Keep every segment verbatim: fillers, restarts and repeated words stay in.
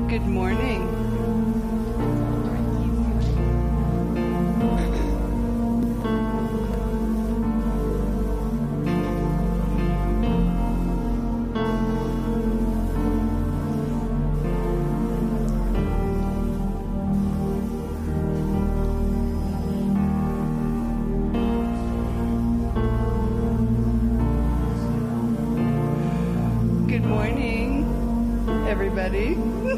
Good morning. Good morning, everybody.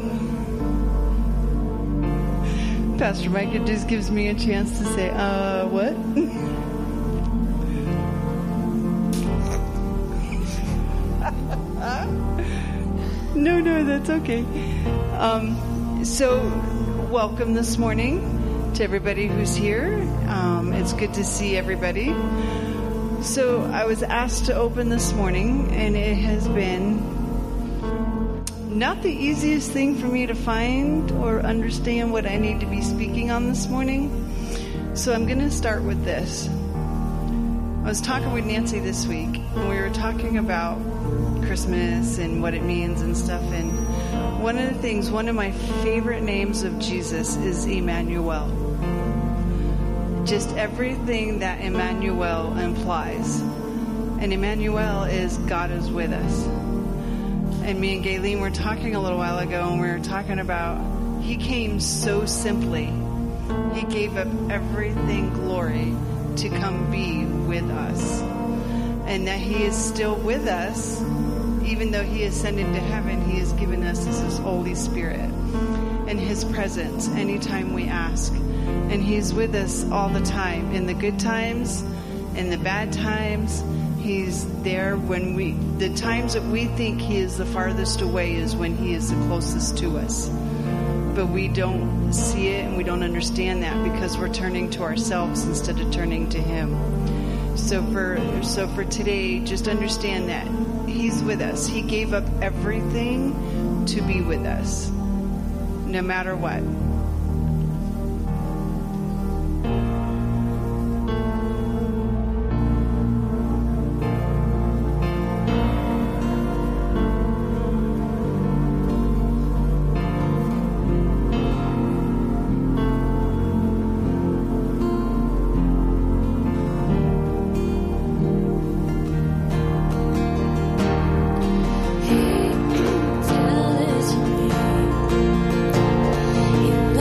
Pastor Micah just gives me a chance to say, uh, what? no, no, that's okay. Um, so, welcome this morning to everybody who's here. Um, it's good to see everybody. So, I was asked to open this morning, and it has been not the easiest thing for me to find or understand what I need to be speaking on this morning. So I'm going to start with this. I was talking with Nancy this week, and we were talking about Christmas and what it means and stuff. And one of the things, one of my favorite names of Jesus is Emmanuel. Just everything that Emmanuel implies. And Emmanuel is God is with us. And me and Gayleen were talking a little while ago, and we were talking about he came so simply. He gave up everything glory to come be with us. And that he is still with us, even though he ascended to heaven, he has given us his Holy Spirit and his presence anytime we ask. And he's with us all the time, in the good times, in the bad times. He's there when we, the times that we think he is the farthest away is when he is the closest to us. But we don't see it and we don't understand that because we're turning to ourselves instead of turning to him. So for, so for today, just understand that he's with us. He gave up everything to be with us, no matter what. You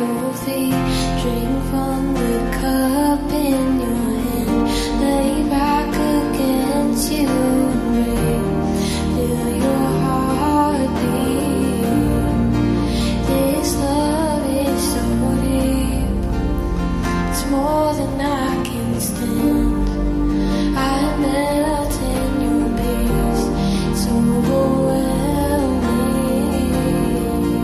your feet, drink from the cup in your hand, lay back against you and breathe, feel your heart beat. This love is so deep, it's more than I can stand. I melt in your peace, it's overwhelming.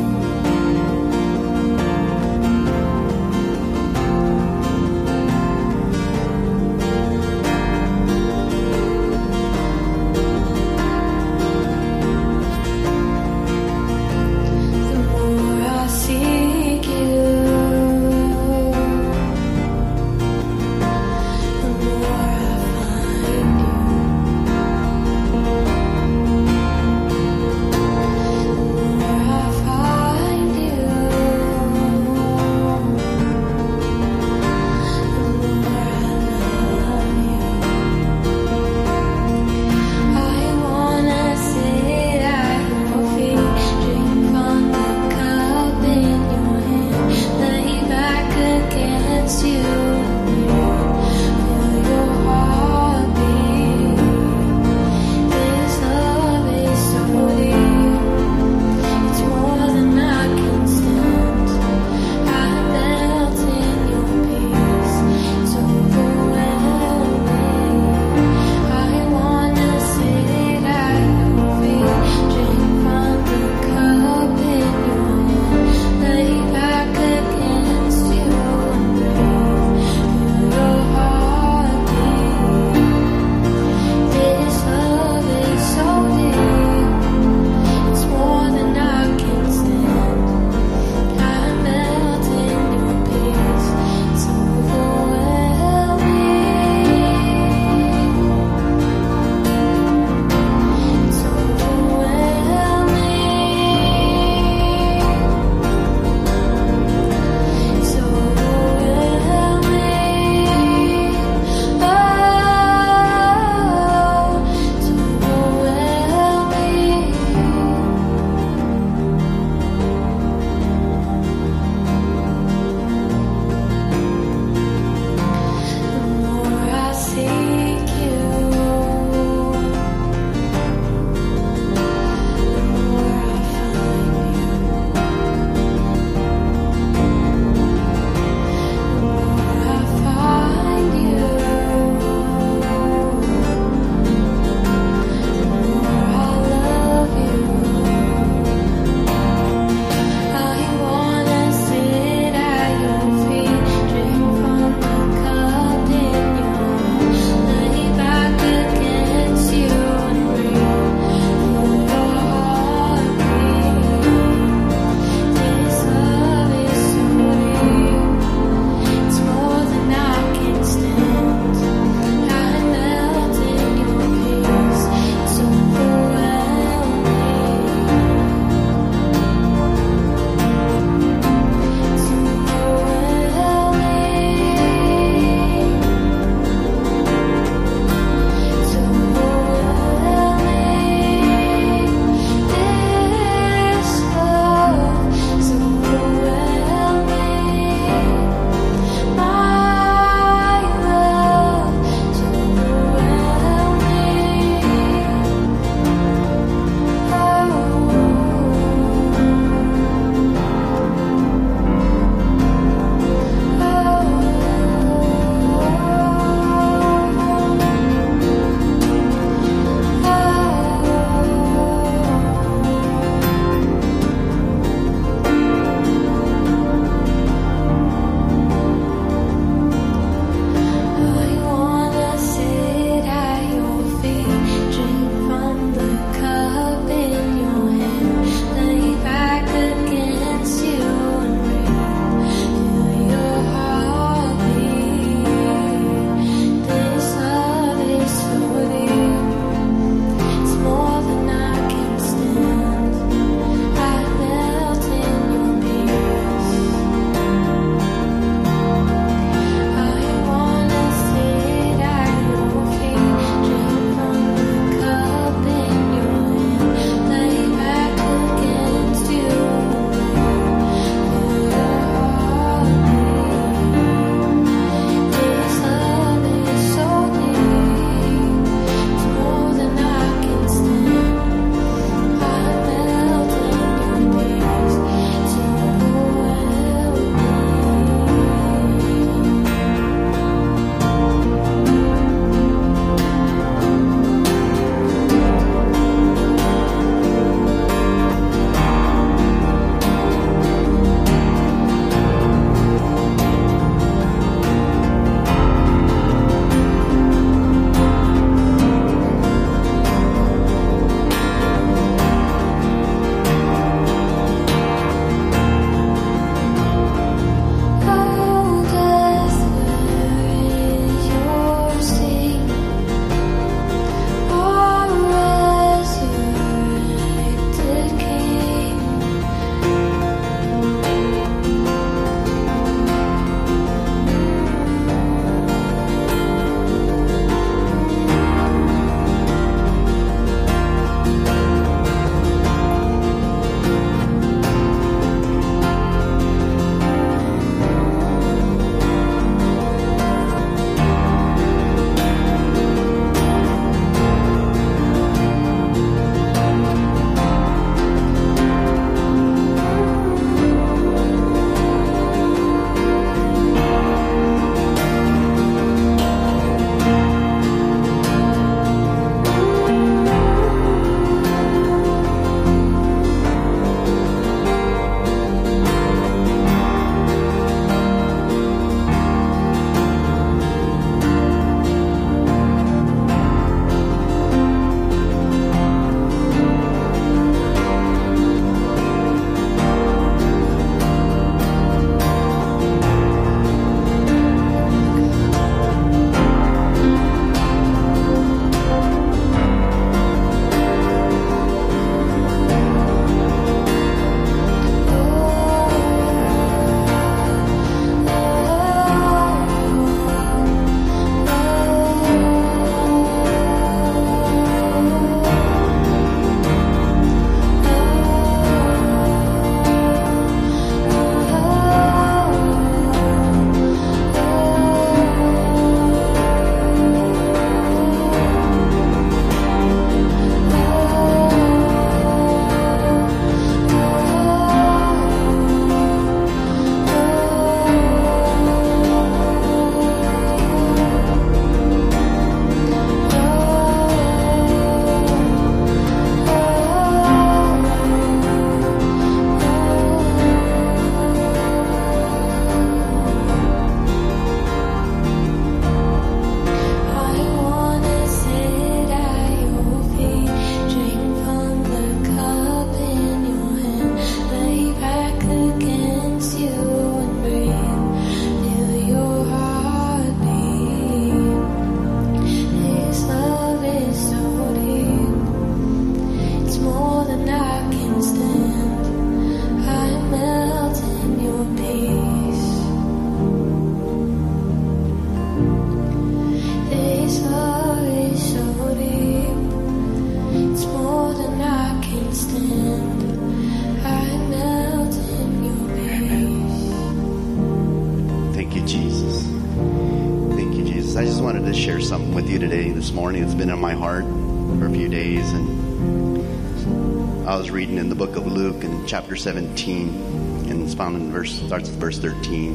you, Jesus. Thank you, Jesus. I just wanted to share something with you today, this morning. It's been on my heart for a few days, and I was reading in the book of Luke in chapter seventeen, and it's found in verse, starts with verse thirteen,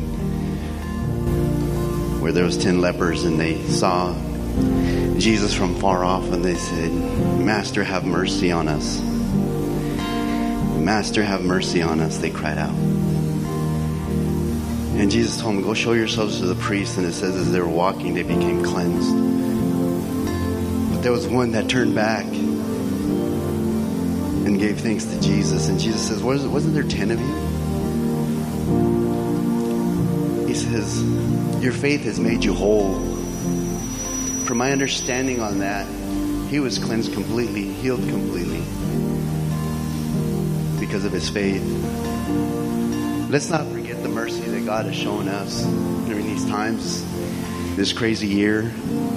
where there was ten lepers, and they saw Jesus from far off, and they said, "Master, have mercy on us. Master, have mercy on us," they cried out. And Jesus told them, "Go show yourselves to the priests." And it says as they were walking, they became cleansed. But there was one that turned back and gave thanks to Jesus. And Jesus says, "What is it? Wasn't there ten of you?" He says, "Your faith has made you whole." From my understanding on that, he was cleansed completely, healed completely because of his faith. Let's not forget the mercy that God has shown us during these times, this crazy year.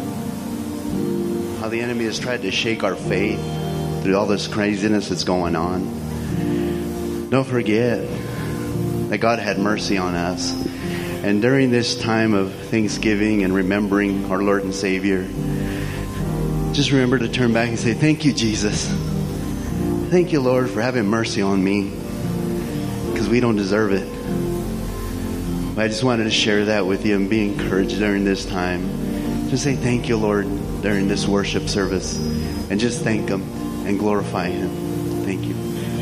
How the enemy has tried to shake our faith through all this craziness that's going on. Don't forget that God had mercy on us. And during this time of Thanksgiving and remembering our Lord and Savior, just remember to turn back and say, "Thank you, Jesus. Thank you, Lord, for having mercy on me," because we don't deserve it. But I just wanted to share that with you and be encouraged during this time. Just say, "Thank you, Lord," during this worship service, and just thank Him and glorify Him. Thank you.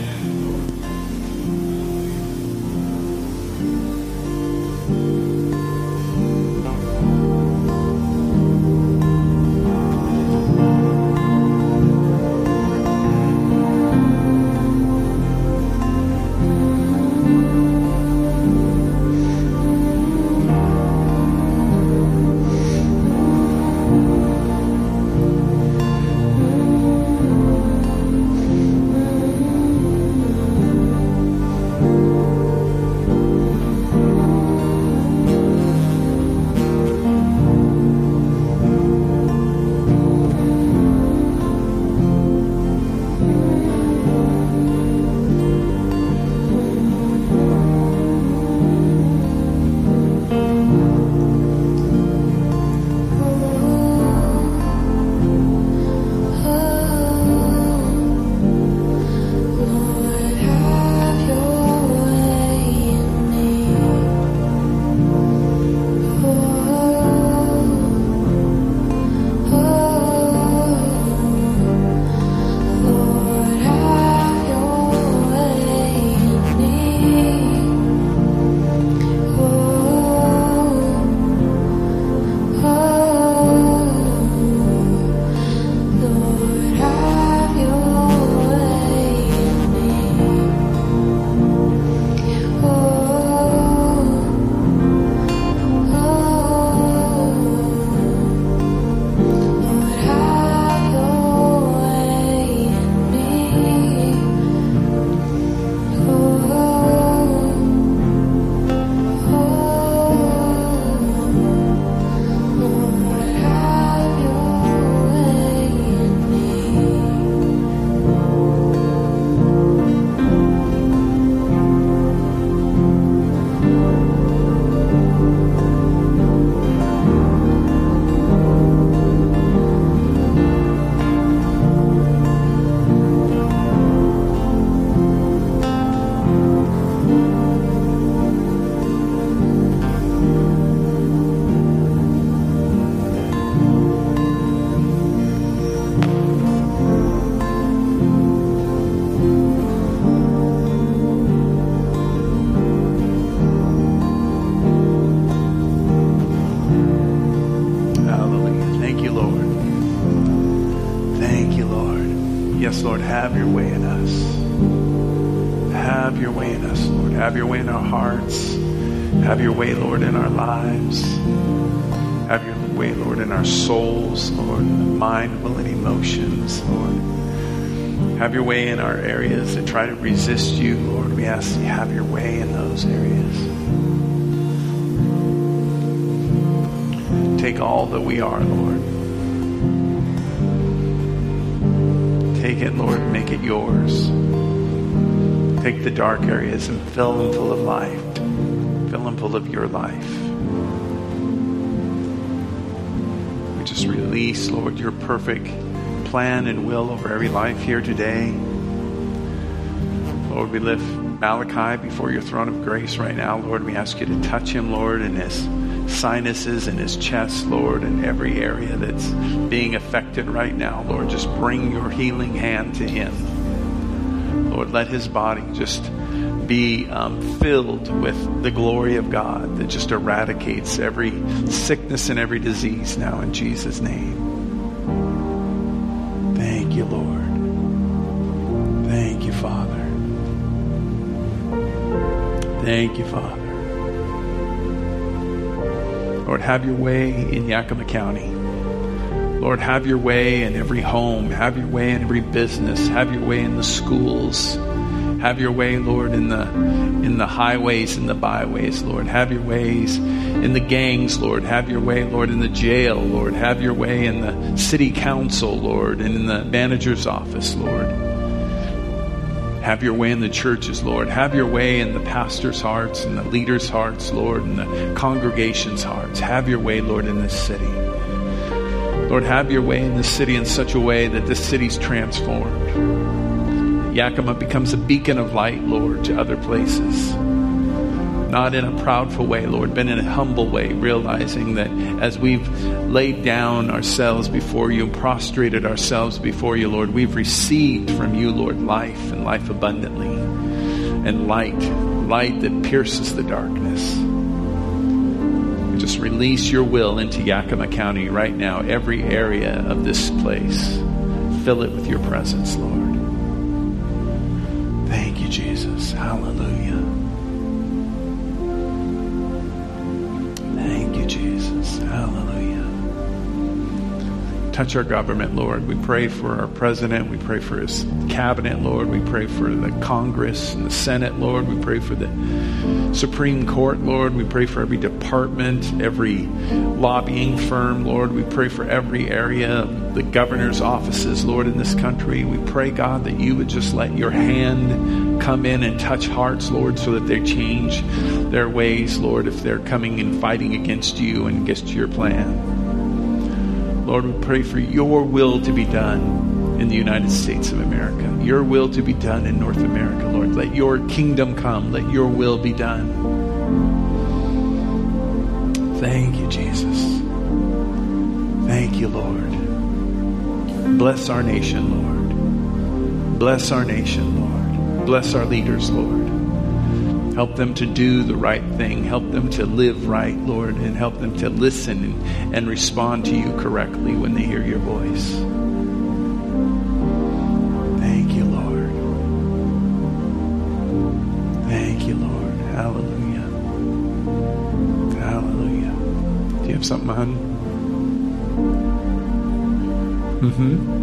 Yes, Lord, have your way in us. Have your way in us, Lord. Have your way in our hearts. Have your way, Lord, in our lives. Have your way, Lord, in our souls, Lord, mind, will, and emotions, Lord. Have your way in our areas that try to resist you, Lord. We ask you have your way in those areas. Take all that we are, Lord. Take it, Lord, and make it yours. Take the dark areas and fill them full of light. Fill them full full of your life. We just release, Lord, your perfect plan and will over every life here today. Lord, we lift Malachi before your throne of grace right now. Lord, we ask you to touch him, Lord, in his sinuses and his chest, Lord, in every area that's being affected right now. Lord, just bring your healing hand to him. Lord, let his body just be um, filled with the glory of God that just eradicates every sickness and every disease now in Jesus' name. Thank you, Lord. Thank you, Father. Thank you, Father. Lord, have your way in Yakima County. Lord, have your way in every home. Have your way in every business. Have your way in the schools. Have your way, Lord, in the in the highways and the byways, Lord. Have your ways in the gangs, Lord. Have your way, Lord, in the jail, Lord. Have your way in the city council, Lord, and in the manager's office, Lord. Have your way in the churches, Lord. Have your way in the pastors' hearts and the leaders' hearts, Lord, and the congregation's hearts. Have your way, Lord, in this city. Lord, have your way in this city in such a way that this city's transformed. Yakima becomes a beacon of light, Lord, to other places. Not in a proudful way, Lord, but in a humble way, realizing that as we've laid down ourselves before you and prostrated ourselves before you, Lord, we've received from you, Lord, life and life abundantly, and light, light that pierces the darkness. We just release your will into Yakima County right now, every area of this place. Fill it with your presence, Lord. Thank you, Jesus. Hallelujah. Thank you, Jesus. Hallelujah. Touch our government, Lord. We pray for our president. We pray for his cabinet, Lord. We pray for the Congress and the Senate, Lord. We pray for the Supreme Court, Lord. We pray for every department, every lobbying firm, Lord. We pray for every area of the governor's offices, Lord, in this country. We pray, God, that you would just let your hand come in and touch hearts, Lord, so that they change their ways, Lord, if they're coming and fighting against you and against your plan. Lord, we pray for your will to be done in the United States of America. Your will to be done in North America, Lord. Let your kingdom come. Let your will be done. Thank you, Jesus. Thank you, Lord. Bless our nation, Lord. Bless our nation, Lord. Bless our leaders, Lord. Help them to do the right thing. Help them to live right, Lord, and help them to listen and, and respond to you correctly when they hear your voice. Thank you, Lord. Thank you, Lord. Hallelujah. Hallelujah. Do you have something, hon? Mm-hmm.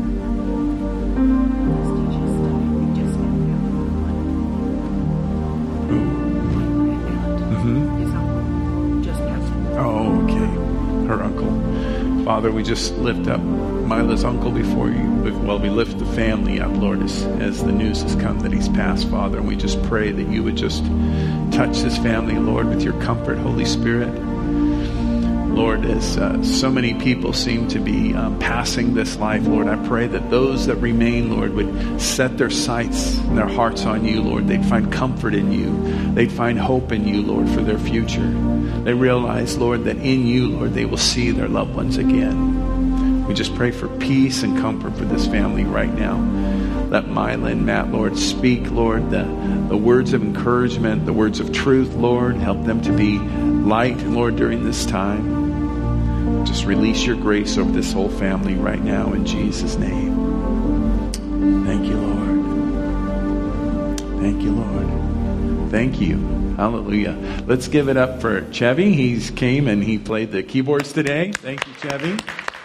Father, we just lift up Mila's uncle before you. Well, we lift the family up, Lord, as, as the news has come that he's passed, Father. And we just pray that you would just touch this family, Lord, with your comfort, Holy Spirit. Lord, as uh, so many people seem to be um, passing this life, Lord, I pray that those that remain, Lord, would set their sights and their hearts on you, Lord. They'd find comfort in you. They'd find hope in you, Lord, for their future. They realize, Lord, that in you, Lord, they will see their loved ones again. We just pray for peace and comfort for this family right now. Let Mila and Matt, Lord, speak, Lord, the, the words of encouragement, the words of truth, Lord. Help them to be light, Lord, during this time. Just release your grace over this whole family right now in Jesus' name. Thank you, Lord. Thank you, Lord. Thank you. Hallelujah. Let's give it up for Chevy. He came and he played the keyboards today. Thank you, Chevy.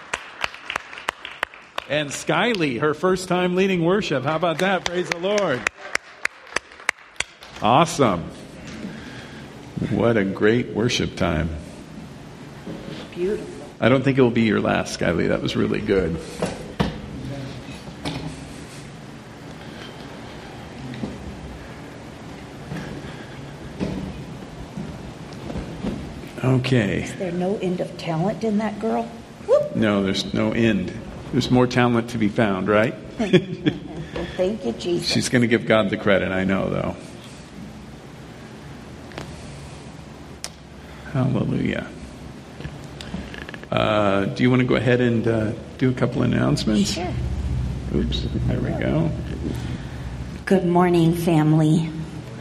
And Skylee, her first time leading worship. How about that? Praise the Lord. Awesome. What a great worship time. Beautiful. I don't think it will be your last, Skylee. That was really good. Okay. Is there no end of talent in that girl? Whoop. No, there's no end. There's more talent to be found, right? Well, thank you, Jesus. She's going to give God the credit, I know, though. Hallelujah. Uh, do you want to go ahead and uh, do a couple announcements? Sure. Oops, there we go. Good morning, family.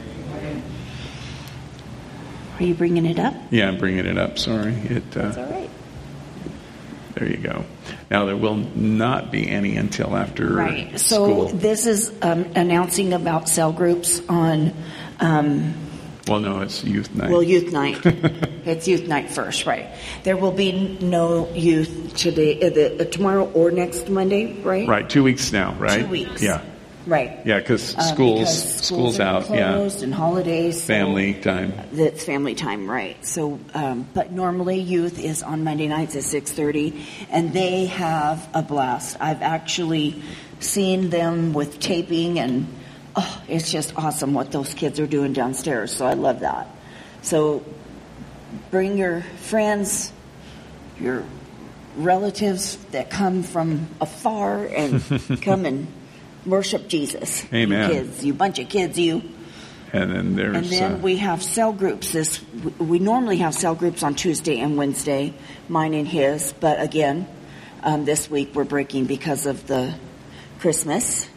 Are you bringing it up? Yeah, I'm bringing it up. Sorry. It, uh, That's all right. There you go. Now, there will not be any until after Right. So school. this is um, announcing about cell groups on, um, Well, no, it's youth night. well, youth night. It's youth night first, right? There will be no youth today, uh, the, uh, tomorrow or next Monday, right? Right, two weeks now, right? Two weeks. Yeah, Right. yeah, because Um, schools, because schools are out, yeah. closed and holidays. so- Family time. That's family time, right? So, um, but normally youth is on Monday nights at six thirty, and they have a blast. I've actually seen them with taping, and oh, it's just awesome what those kids are doing downstairs. So I love that. So bring your friends, your relatives that come from afar, and come and worship Jesus. Amen. You kids, you bunch of kids, you. And then there's... And then uh, we have cell groups. This we normally have cell groups on Tuesday and Wednesday, mine and his. But again, um, this week we're breaking because of the Christmas.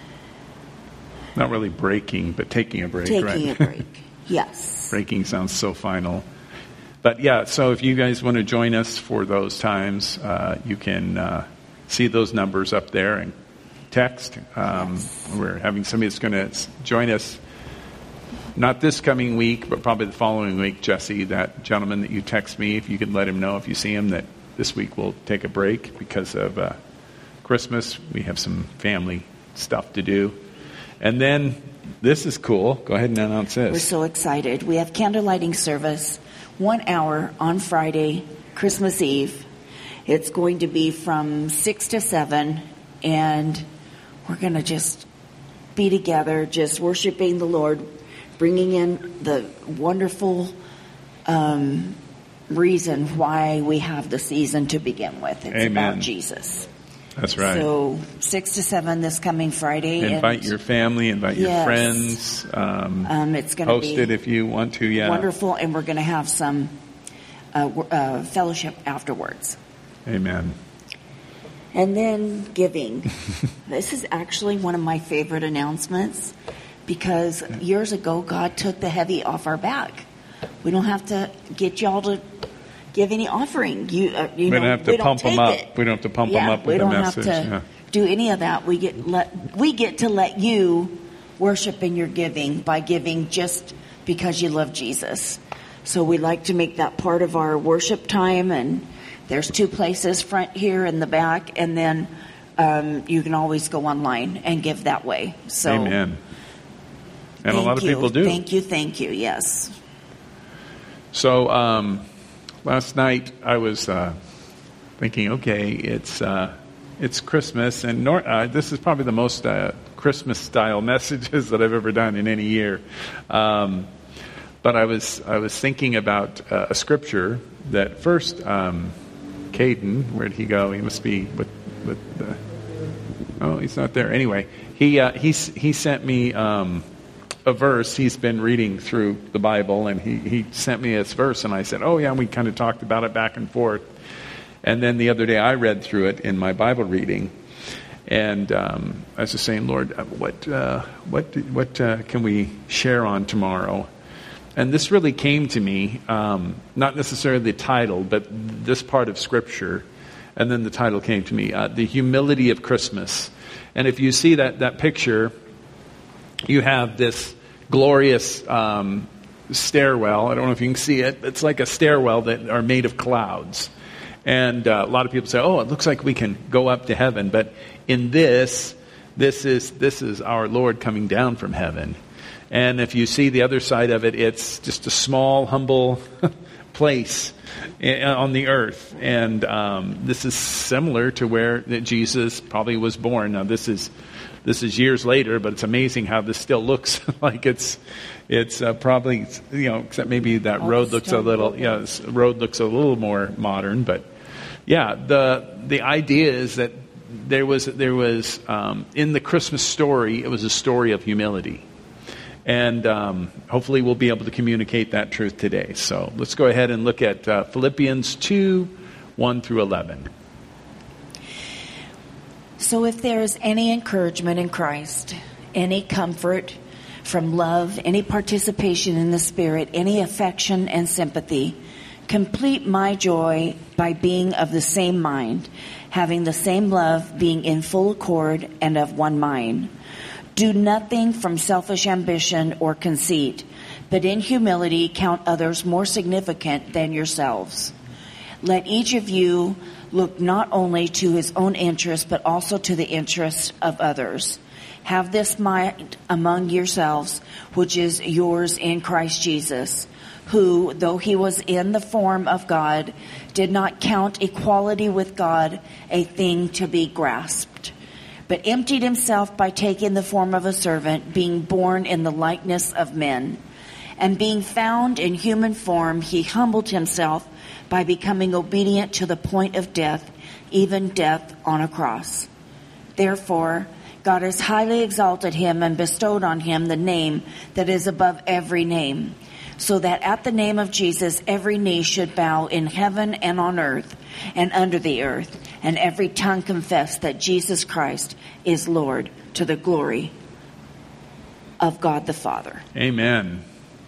not really breaking, but taking a break, Taking right? a break. Yes. Breaking sounds so final. But yeah, so if you guys want to join us for those times, uh, you can uh, see those numbers up there and text. Um, Yes. We're having somebody that's going to join us, not this coming week, but probably the following week. Jesse, that gentleman that you text me, if you could let him know if you see him that this week we'll take a break because of uh, Christmas. We have some family stuff to do. And then this is cool. Go ahead and announce this. We're so excited. We have candle lighting service, one hour on Friday, Christmas Eve. It's going to be from six to seven, and we're going to just be together, just worshiping the Lord, bringing in the wonderful um, reason why we have the season to begin with. It's Amen. about Jesus. That's right. So six to seven this coming Friday. Invite and, your family, invite your Yes. friends. Um, Um, it's going to host be it if you want to. Yeah. wonderful, and we're going to have some uh, w- uh, fellowship afterwards. Amen. And then giving. This is actually one of my favorite announcements because years ago God took the heavy off our back. We don't have to get y'all to give any offering. You, uh, you We know, don't have to we don't pump them take up. it. We don't have to pump yeah, them up we with the don't message. have to Yeah. do any of that. We get let we get to let you worship in your giving by giving just because you love Jesus. So we like to make that part of our worship time, and there's two places, front here and the back, and then um, you can always go online and give that way. So Amen. And a thank lot of you. people do. Thank you, thank you. Yes. So um, last night I was uh, thinking, okay, it's uh, it's Christmas, and nor- uh, this is probably the most uh, Christmas-style messages that I've ever done in any year. Um, but I was I was thinking about uh, a scripture that first, um, Caden, where'd he go? He must be with with. The, oh, he's not there. Anyway, he uh, he he sent me. Um, a verse. He's been reading through the Bible, and he, he sent me this verse, and I said, oh yeah, and we kind of talked about it back and forth. And then the other day I read through it in my Bible reading, and um, I was just saying, Lord, what uh, what what uh, can we share on tomorrow? And this really came to me, um, not necessarily the title, but this part of Scripture, and then the title came to me, uh, The Humility of Christmas. And if you see that that picture, you have this glorious um, stairwell. I don't know if you can see it. It's like a stairwell that are made of clouds. And uh, a lot of people say, oh, it looks like we can go up to heaven. But in this, this is this is our Lord coming down from heaven. And if you see the other side of it, it's just a small, humble place on the earth. And um, this is similar to where that Jesus probably was born. Now, this is this is years later, but it's amazing how this still looks like it's it's uh, probably, you know, except maybe that All road the looks a stone little, buildings. yeah, this road looks a little more modern. But yeah, the the idea is that there was there was um, in the Christmas story, it was a story of humility. And um, hopefully we'll be able to communicate that truth today. So let's go ahead and look at uh, Philippians two, one through eleven. So if there is any encouragement in Christ, any comfort from love, any participation in the Spirit, any affection and sympathy, complete my joy by being of the same mind, having the same love, being in full accord and of one mind. Do nothing from selfish ambition or conceit, but in humility count others more significant than yourselves. Let each of you look not only to his own interest, but also to the interests of others. Have this mind among yourselves, which is yours in Christ Jesus, who, though he was in the form of God, did not count equality with God a thing to be grasped, but emptied himself by taking the form of a servant, being born in the likeness of men. And being found in human form, he humbled himself by becoming obedient to the point of death, even death on a cross. Therefore, God has highly exalted him and bestowed on him the name that is above every name, so that at the name of Jesus every knee should bow in heaven and on earth and under the earth, and every tongue confess that Jesus Christ is Lord, to the glory of God the Father. Amen.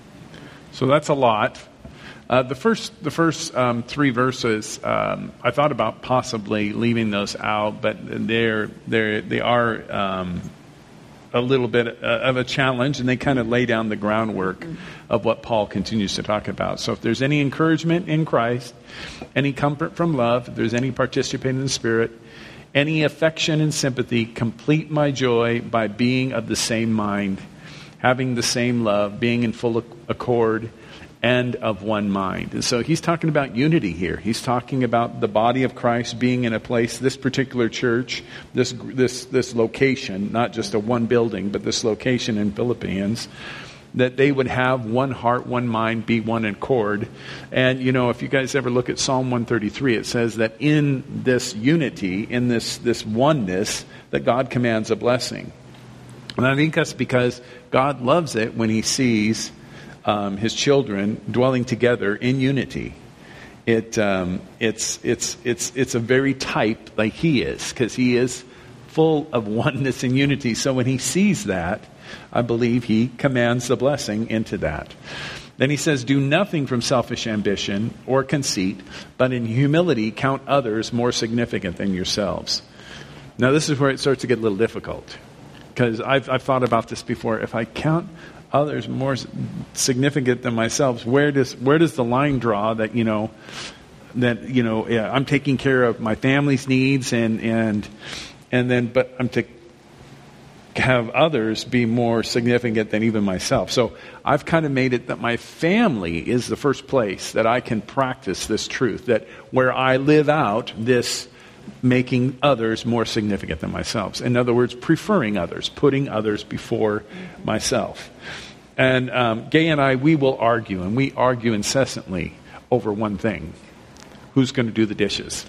So that's a lot. Uh, the first, the first um, three verses, um, I thought about possibly leaving those out, but they're they're they are um, a little bit of a challenge, and they kind of lay down the groundwork of what Paul continues to talk about. So if there's any encouragement in Christ, any comfort from love, if there's any participating in the Spirit, any affection and sympathy, complete my joy by being of the same mind, having the same love, being in full accord, and of one mind. And so he's talking about unity here. He's talking about the body of Christ being in a place, this particular church, this this this location, not just a one building, but this location in Philippians, that they would have one heart, one mind, be one accord. And, you know, if you guys ever look at Psalm one thirty-three, it says that in this unity, in this this oneness, that God commands a blessing. And I think that's because God loves it when he sees Um, his children dwelling together in unity. It um, it's it's it's it's a very type like he is, because he is full of oneness and unity. So when he sees that, I believe he commands the blessing into that. Then he says, "Do nothing from selfish ambition or conceit, but in humility count others more significant than yourselves." Now this is where it starts to get a little difficult, because I've I've thought about this before. If I count others more significant than myself, where does where does the line draw that, you know, that, you know, yeah, I'm taking care of my family's needs and and and then but I'm to have others be more significant than even myself. So I've kind of made it that my family is the first place that I can practice this truth, that where I live out this making others more significant than myself. In other words, preferring others, putting others before myself. And um, Gay and I, we will argue, and we argue incessantly over one thing: who's going to do the dishes?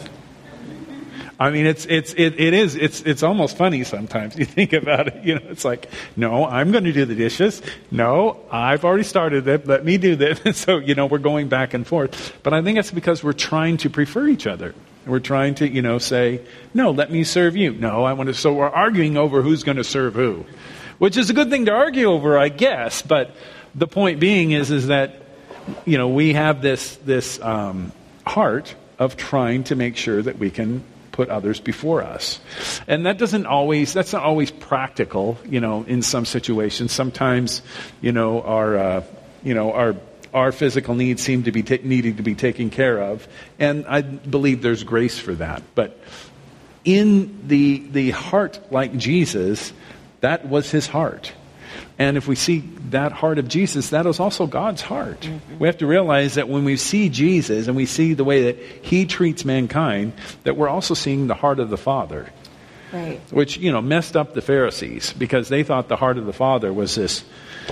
I mean, it's it's it, it is it's it's almost funny sometimes. You think about it, you know. It's like, no, I'm going to do the dishes. No, I've already started it. Let me do that. So, you know, we're going back and forth. But I think it's because we're trying to prefer each other. We're trying to, you know, say, no, let me serve you. No, I want to. So we're arguing over who's going to serve who, which is a good thing to argue over, I guess. But the point being is, is that, you know, we have this this um, heart of trying to make sure that we can put others before us, and that doesn't always. That's not always practical, you know. In some situations, sometimes, you know, our, uh, you know, our. Our physical needs seem to be t- needing to be taken care of, and I believe there's grace for that. But in the the heart like Jesus, that was his heart. And if we see that heart of Jesus, that is also God's heart. Mm-hmm. We have to realize that when we see Jesus and we see the way that he treats mankind, that we're also seeing the heart of the Father. Right. Which, you know, messed up the Pharisees because they thought the heart of the Father was this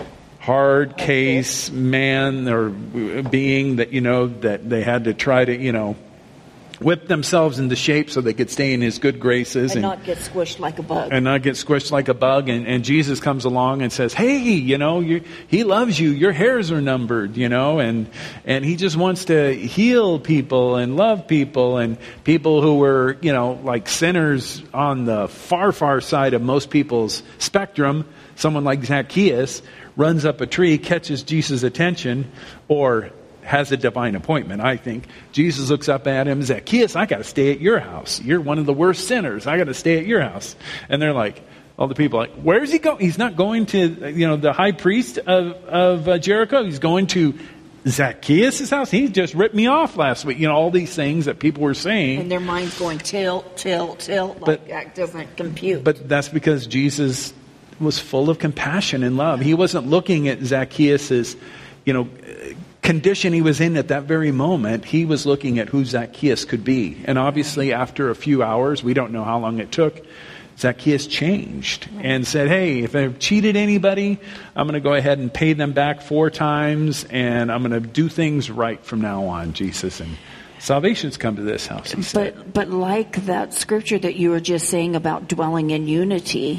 hard case man or being that, you know, that they had to try to, you know, whip themselves into shape so they could stay in his good graces. And, and not get squished like a bug. And not get squished like a bug. And, and Jesus comes along and says, hey, you know, you, he loves you. Your hairs are numbered, you know, and, and he just wants to heal people and love people and people who were, you know, like sinners on the far, far side of most people's spectrum. Someone like Zacchaeus runs up a tree, catches Jesus' attention, or has a divine appointment, I think. Jesus looks up at him, Zacchaeus, I got to stay at your house. You're one of the worst sinners. I got to stay at your house. And they're like, all the people are like, where's he going? He's not going to, you know, the high priest of, of uh, Jericho. He's going to Zacchaeus' house. He just ripped me off last week. You know, all these things that people were saying. And their mind's going tilt, tilt, tilt. Like But- that doesn't compute. But that's because Jesus was full of compassion and love. He wasn't looking at Zacchaeus' you know, condition he was in at that very moment. He was looking at who Zacchaeus could be. And obviously after a few hours, we don't know how long it took, Zacchaeus changed and said, hey, if I've cheated anybody, I'm going to go ahead and pay them back four times and I'm going to do things right from now on, Jesus. And salvation's come to this house, he said. But, but like that scripture that you were just saying about dwelling in unity,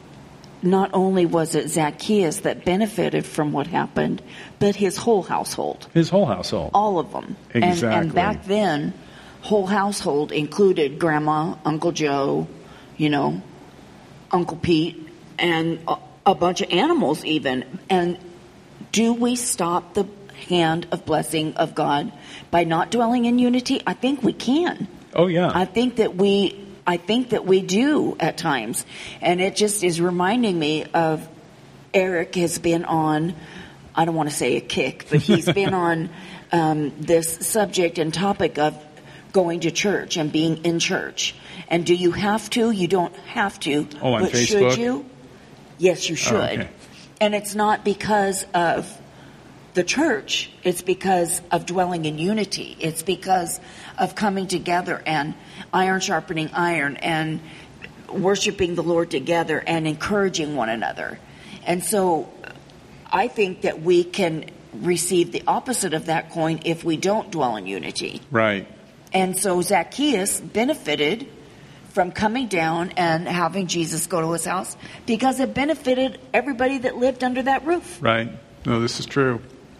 not only was it Zacchaeus that benefited from what happened, but his whole household. His whole household. All of them. Exactly. And, and back then, whole household included Grandma, Uncle Joe, you know, Uncle Pete, and a, a bunch of animals even. And do we stop the hand of blessing of God by not dwelling in unity? I think we can. Oh, yeah. I think that we... I think that we do at times. And it just is reminding me of Eric has been on, I don't want to say a kick, but he's been on um, this subject and topic of going to church and being in church. And do you have to? You don't have to. Oh, on but Facebook? Should you? Yes, you should. Oh, okay. And it's not because of the church. It's because of dwelling in unity. It's because of coming together and iron sharpening iron and worshiping the Lord together and encouraging one another. And so I think that we can receive the opposite of that coin if we don't dwell in unity. Right. And so Zacchaeus benefited from coming down and having Jesus go to his house because it benefited everybody that lived under that roof. Right. No, this is true.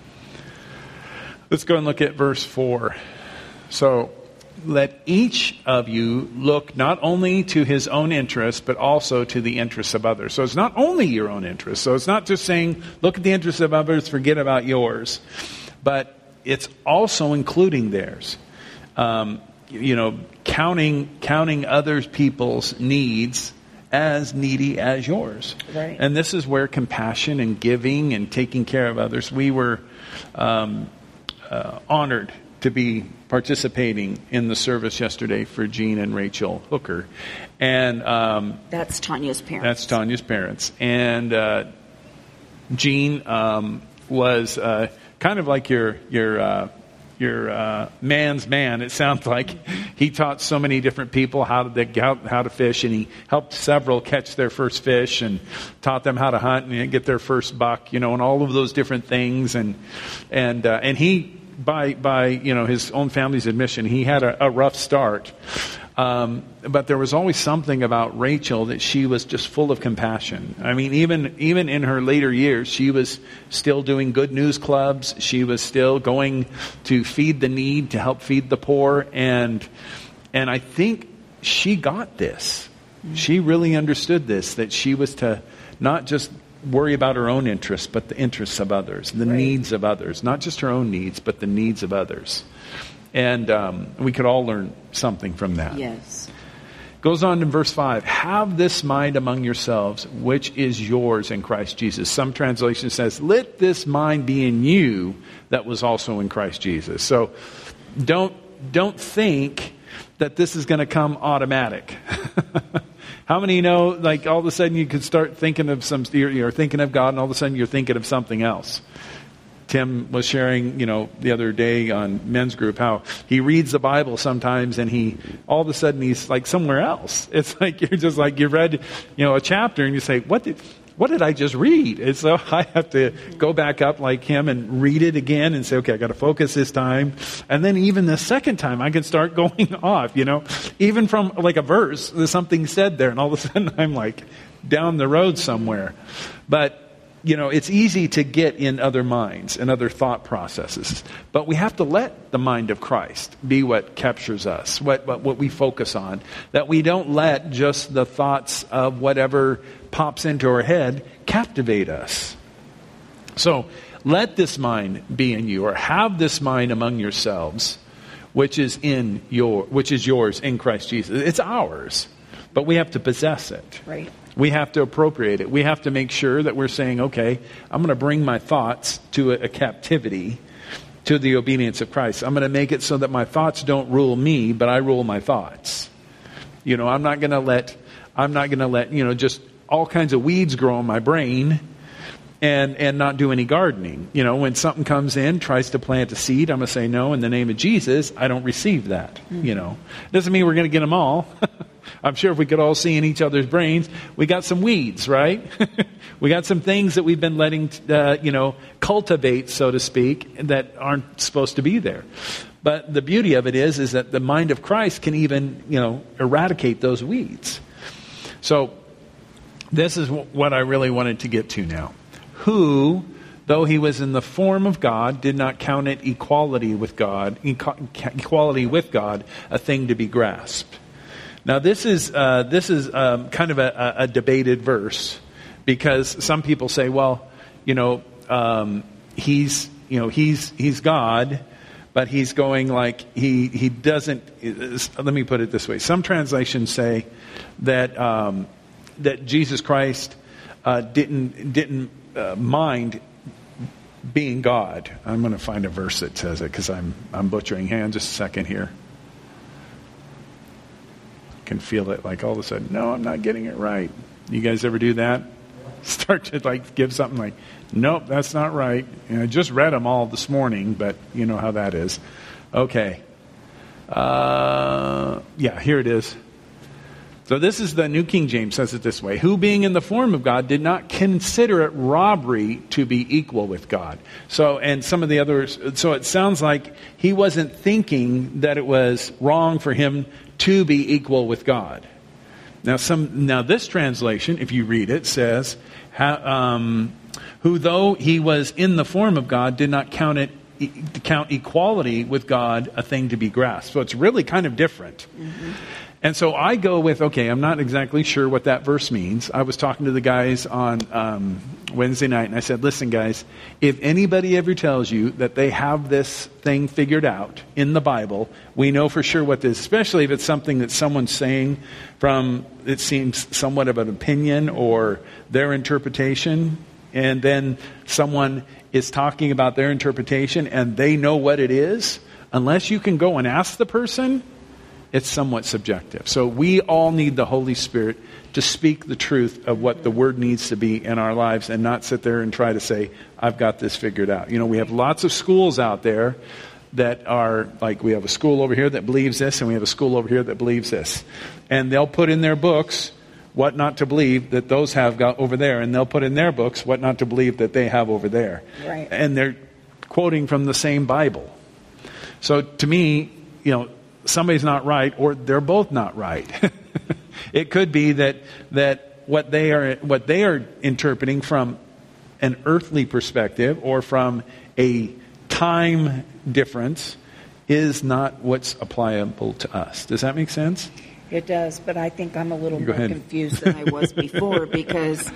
Let's go and look at verse four. So, let each of you look not only to his own interests, but also to the interests of others. So it's not only your own interests. So it's not just saying, look at the interests of others, forget about yours. But it's also including theirs. Um, you know, counting counting other people's needs as needy as yours. Right. And this is where compassion and giving and taking care of others, we were um, uh, honored to be participating in the service yesterday for Jean and Rachel Hooker. And um, That's Tanya's parents. that's Tanya's parents. And uh, Jean um, was uh, kind of like your your uh, your uh, man's man. It sounds like he taught so many different people how to they, how, how to fish, and he helped several catch their first fish, and taught them how to hunt and get their first buck, you know, and all of those different things. And and uh, and he. By by you know his own family's admission, he had a, a rough start, um, but there was always something about Rachel that she was just full of compassion. I mean, even even in her later years, she was still doing good news clubs. She was still going to feed the need, to help feed the poor, and and I think she got this. She really understood this, that she was to not just worry about her own interests, but the interests of others, the Right. needs of others, not just her own needs, but the needs of others. And um, we could all learn something from that. Yes. Goes on in verse five, have this mind among yourselves, which is yours in Christ Jesus. Some translation says, let this mind be in you that was also in Christ Jesus. So don't, don't think that this is going to come automatic. How many know, like, all of a sudden you could start thinking of some, you're, you're thinking of God, and all of a sudden you're thinking of something else? Tim was sharing, you know, the other day on men's group how he reads the Bible sometimes and he, all of a sudden he's like somewhere else. It's like you're just like, you read, you know, a chapter and you say, what did, what did I just read? And so I have to go back up like him and read it again and say, okay, I got to focus this time. And then even the second time I can start going off, you know, even from like a verse, there's something said there and all of a sudden I'm like down the road somewhere. But you know, it's easy to get in other minds and other thought processes. But we have to let the mind of Christ be what captures us, what, what, what we focus on. That we don't let just the thoughts of whatever pops into our head captivate us. So let this mind be in you, or have this mind among yourselves, which is in your, which is yours in Christ Jesus. It's ours, but we have to possess it. Right. We have to appropriate it. We have to make sure that we're saying, okay, I'm going to bring my thoughts to a, a captivity to the obedience of Christ. I'm going to make it so that my thoughts don't rule me, but I rule my thoughts. You know, I'm not going to let, I'm not going to let, you know, just all kinds of weeds grow in my brain and, and not do any gardening. You know, when something comes in, tries to plant a seed, I'm going to say, no, in the name of Jesus, I don't receive that. Mm-hmm. You know, doesn't mean we're going to get them all. I'm sure if we could all see in each other's brains, we got some weeds, right? We got some things that we've been letting, uh, you know, cultivate, so to speak, that aren't supposed to be there. But the beauty of it is, is that the mind of Christ can even, you know, eradicate those weeds. So this is w- what I really wanted to get to now. Who, though he was in the form of God, did not count it equality with God, equality with God, a thing to be grasped. Now, this is uh, this is um, kind of a, a debated verse, because some people say, well, you know, um, he's you know he's he's God, but he's going like he he doesn't. Let me put it this way: some translations say that um, that Jesus Christ uh, didn't didn't uh, mind being God. I'm going to find a verse that says it because I'm I'm butchering. Hang on just a second here. Can feel it like all of a sudden, no, I'm not getting it right. You guys ever do that? Start to like give something like, nope, that's not right. And I just read them all this morning, but you know how that is. Okay. Uh, yeah, here it is. So this is the New King James, says it this way. Who being in the form of God did not consider it robbery to be equal with God. So, and some of the others, so it sounds like he wasn't thinking that it was wrong for him to be equal with God. Now some, now this translation, if you read it, says, um, who though he was in the form of God did not count it, count equality with God a thing to be grasped. So it's really kind of different. Mm-hmm. And so I go with, okay, I'm not exactly sure what that verse means. I was talking to the guys on um, Wednesday night, and I said, listen, guys, if anybody ever tells you that they have this thing figured out in the Bible, we know for sure what this is, especially if it's something that someone's saying from, it seems, somewhat of an opinion or their interpretation, and then someone is talking about their interpretation and they know what it is, unless you can go and ask the person, it's somewhat subjective. So we all need the Holy Spirit to speak the truth of what the Word needs to be in our lives, and not sit there and try to say, I've got this figured out. You know, we have lots of schools out there that are, like we have a school over here that believes this, and we have a school over here that believes this. And they'll put in their books what not to believe that those have got over there, and they'll put in their books what not to believe that they have over there. Right. And they're quoting from the same Bible. So to me, you know, somebody's not right, or they're both not right. It could be that that what they are what they are interpreting from an earthly perspective or from a time difference is not what's applicable to us. Does that make sense? It does, but I think I'm a little Go more ahead. confused than I was before because.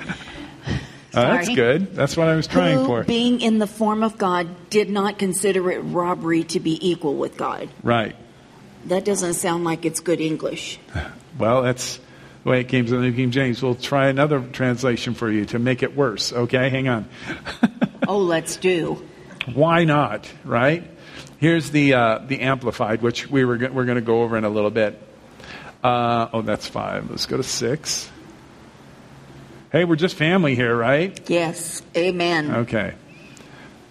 Oh, that's Sorry. good. That's what I was trying Who, for. being in the form of God, did not consider it robbery to be equal with God. Right. That doesn't sound like it's good English. Well, that's the way it came to the New King James. We'll try another translation for you to make it worse. Okay, hang on. Oh, let's do. Why not? Right? Here's the uh, the Amplified, which we were go- we're going to go over in a little bit. Uh, oh, that's five. Let's go to six. Hey, we're just family here, right? Yes. Amen. Okay.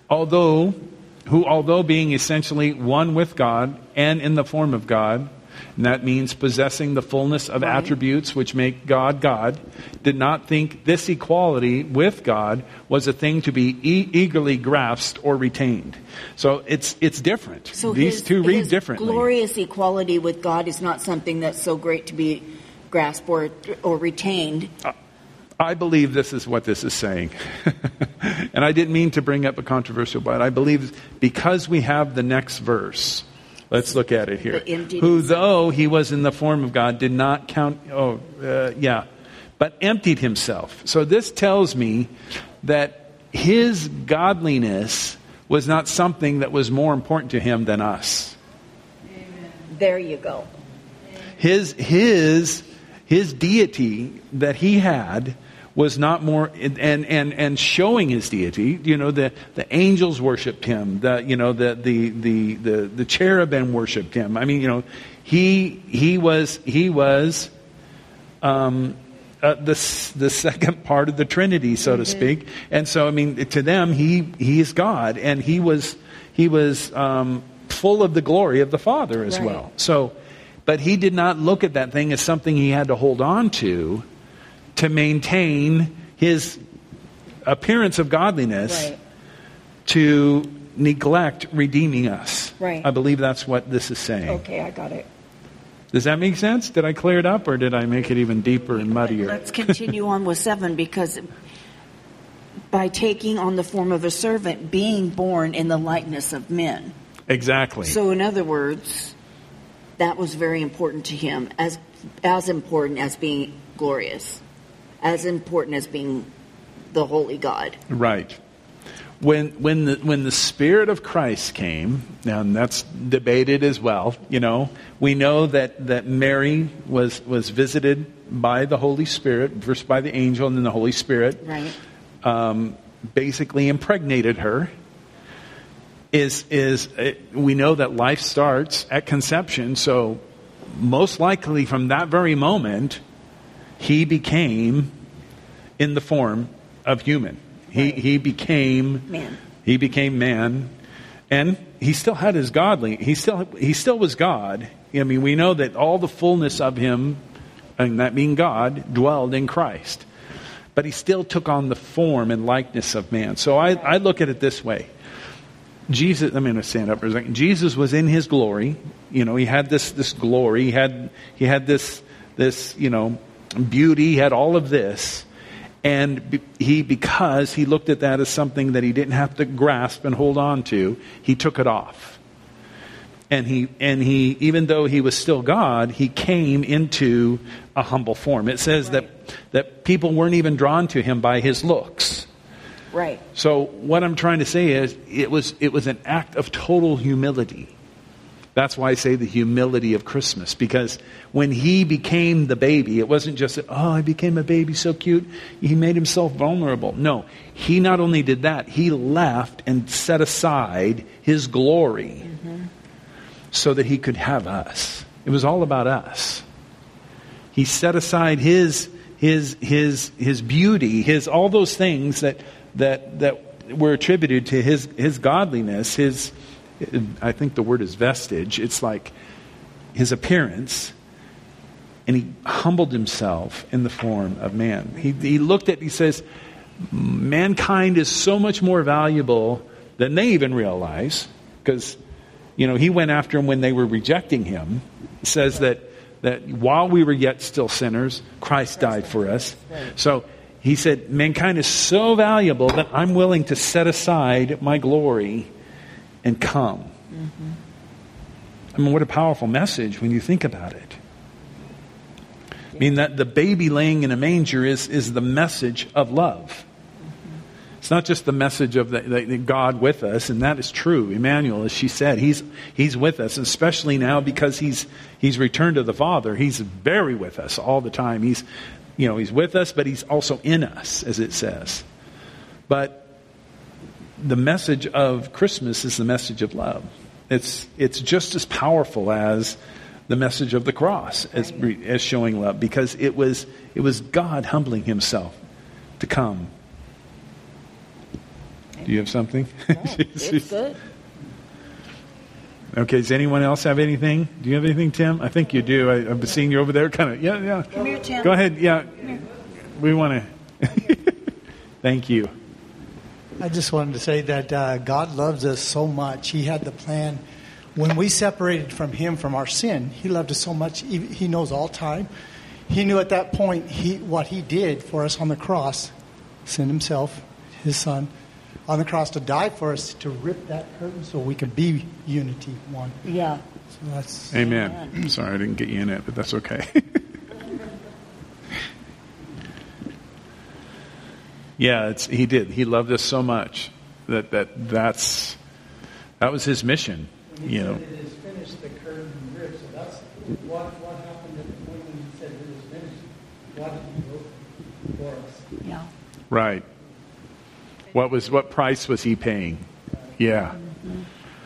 although, who although being essentially one with God and in the form of God, and that means possessing the fullness of Right. attributes which make God God, did not think this equality with God was a thing to be e- eagerly grasped or retained. So it's it's different. So These his, two read his differently. glorious equality with God is not something that's so great to be grasped or, or retained. I believe this is what this is saying. And I didn't mean to bring up a controversial, but I believe because we have the next verse. Let's look at it here. The emptied Who, himself. though he was in the form of God, did not count, oh, uh, yeah, but emptied himself. So this tells me that his godliness was not something that was more important to him than us. There you go. His, his, his deity that he had was not more, and, and, and showing his deity, you know, the, the angels worshiped him, the, you know, the, the, the, the, the cherubim worshiped him. I mean, you know, he, he was, he was, um, uh, the, the second part of the Trinity, so to speak. And so, I mean, to them, he, he is God, and he was, he was, um, full of the glory of the Father as Right. well. So, but he did not look at that thing as something he had to hold on to, to maintain his appearance of godliness, Right. to neglect redeeming us. Right. I believe that's what this is saying. Okay, I got it. Does that make sense? Did I clear it up, or did I make it even deeper and muddier? Let's continue on with seven, because by taking on the form of a servant, being born in the likeness of men. Exactly. So in other words, that was very important to him, as as important as being glorious, as important as being the holy God. Right. When when the when the Spirit of Christ came, and that's debated as well, you know, we know that, that Mary was was visited by the Holy Spirit, first by the angel and then the Holy Spirit. Right. Um, basically impregnated her. Is is it, we know that life starts at conception, so most likely from that very moment, he became in the form of human. He Right. he became Man. He became man, and he still had his godly. He still he still was God. I mean, we know that all the fullness of him, and that being God, dwelled in Christ. But he still took on the form and likeness of man. So I, I look at it this way. Jesus, I'm going to stand up for a second. Jesus was in his glory. You know, he had this this glory. He had he had this this you know beauty. He had all of this, and be, he because he looked at that as something that he didn't have to grasp and hold on to, he took it off. And he and he even though he was still God, he came into a humble form. It says Right. that that people weren't even drawn to him by his looks. Right. So what I'm trying to say is it was it was an act of total humility. That's why I say the humility of Christmas, because when he became the baby, it wasn't just that, oh, he became a baby, so cute. He made himself vulnerable. No, he not only did that, he left and set aside his glory mm-hmm. so that he could have us. It was all about us. He set aside his his his his beauty, his all those things that that that were attributed to his his godliness, his I think the word is vestige. It's like his appearance, and he humbled himself in the form of man. He he looked at he says, mankind is so much more valuable than they even realize, because you know he went after them when they were rejecting him. It says that that while we were yet still sinners, Christ died for us. So he said, mankind is so valuable that I'm willing to set aside my glory and come. Mm-hmm. I mean, what a powerful message when you think about it. Yeah. I mean, that the baby laying in a manger is, is the message of love. Mm-hmm. It's not just the message of the, the, the God with us, and that is true. Emmanuel, as she said, he's he's with us, especially now because he's he's returned to the Father. He's very with us all the time. He's You know, he's with us, but he's also in us, as it says. But the message of Christmas is the message of love. It's it's just as powerful as the message of the cross as as showing love, because it was it was God humbling himself to come. Do you have something? No, it's good. Okay, does anyone else have anything? Do you have anything, Tim? I think you do. I, I've been seeing you over there. Kind of, yeah, yeah. Come here, Tim. Go ahead. Yeah, we want to. Thank you. I just wanted to say that uh, God loves us so much. He had the plan. When we separated from Him from our sin, He loved us so much. He, he knows all time. He knew at that point he, what He did for us on the cross, sent Himself, His Son, on the cross to die for us, to rip that curtain so we can be unity, one. Yeah. So that's Amen. Amen. Sorry, I didn't get you in it, but that's okay. Yeah, it's, he did. He loved us so much that, that that's that was his mission. When he you said know. It is finished, the curtain ripped. So that's what what happened at the point when He said it is finished. Why did He go for us? Yeah. Right. What was what price was He paying? Yeah. Mm-hmm.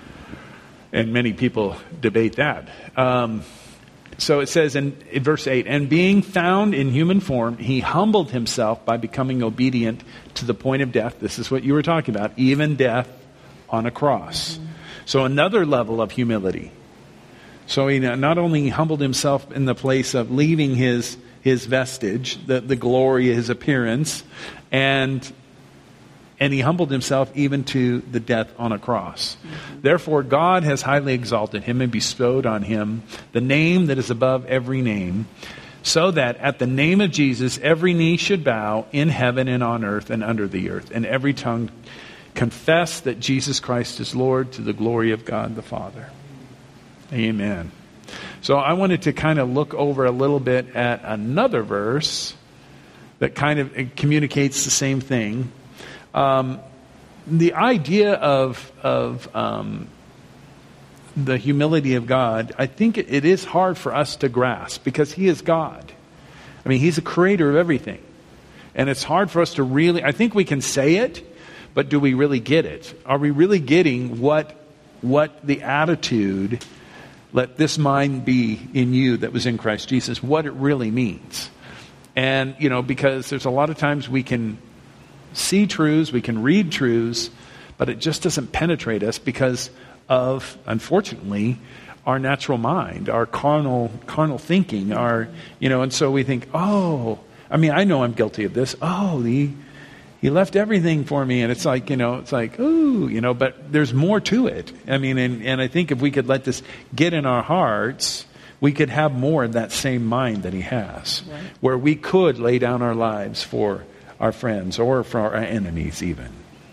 And many people debate that. Um, so it says in, in verse eight, and being found in human form, He humbled Himself by becoming obedient to the point of death. This is what you were talking about, even death on a cross. Mm-hmm. So another level of humility. So He not only humbled Himself in the place of leaving His His vestige, the, the glory, His appearance, and And He humbled Himself even to the death on a cross. Mm-hmm. Therefore, God has highly exalted Him and bestowed on Him the name that is above every name, so that at the name of Jesus, every knee should bow in heaven and on earth and under the earth, and every tongue confess that Jesus Christ is Lord, to the glory of God the Father. Amen. So I wanted to kind of look over a little bit at another verse that kind of communicates the same thing. Um, the idea of of um, the humility of God, I think it, it is hard for us to grasp because He is God. I mean, He's the creator of everything. And it's hard for us to really, I think we can say it, but do we really get it? Are we really getting what what the attitude, let this mind be in you that was in Christ Jesus, what it really means? And, you know, because there's a lot of times we can see truths, we can read truths, but it just doesn't penetrate us because of, unfortunately, our natural mind, our carnal carnal thinking, our, you know, and so we think, oh, I mean, I know I'm guilty of this. Oh, he, he left everything for me. And it's like, you know, it's like, ooh, you know, but there's more to it. I mean, and, and I think if we could let this get in our hearts, we could have more of that same mind that He has, right, where we could lay down our lives for our friends or for our enemies even.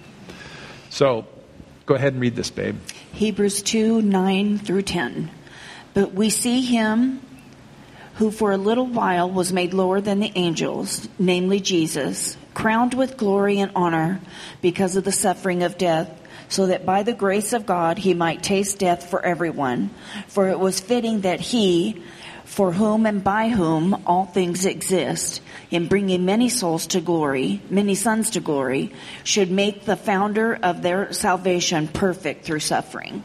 So, go ahead and read this, babe. Hebrews two, nine through ten. But we see Him who for a little while was made lower than the angels, namely Jesus, crowned with glory and honor because of the suffering of death, so that by the grace of God He might taste death for everyone. For it was fitting that He, for whom and by whom all things exist, in bringing many souls to glory, many sons to glory, should make the founder of their salvation perfect through suffering.